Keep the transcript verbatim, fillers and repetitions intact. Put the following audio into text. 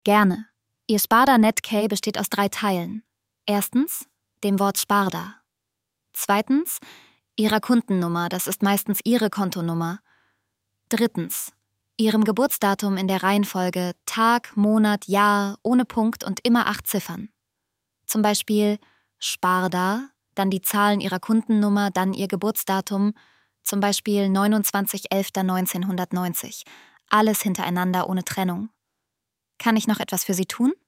Gerne. Ihr Sparda-Netkey besteht aus drei Teilen. Erstens, dem Wort Sparda. Zweitens, Ihrer Kundennummer, das ist meistens Ihre Kontonummer. Drittens, Ihrem Geburtsdatum in der Reihenfolge Tag, Monat, Jahr, ohne Punkt und immer acht Ziffern. Zum Beispiel Sparda, dann die Zahlen Ihrer Kundennummer, dann Ihr Geburtsdatum, zum Beispiel neunundzwanzigster elfter neunzehnhundertneunzig. Alles hintereinander ohne Trennung. Kann ich noch etwas für Sie tun?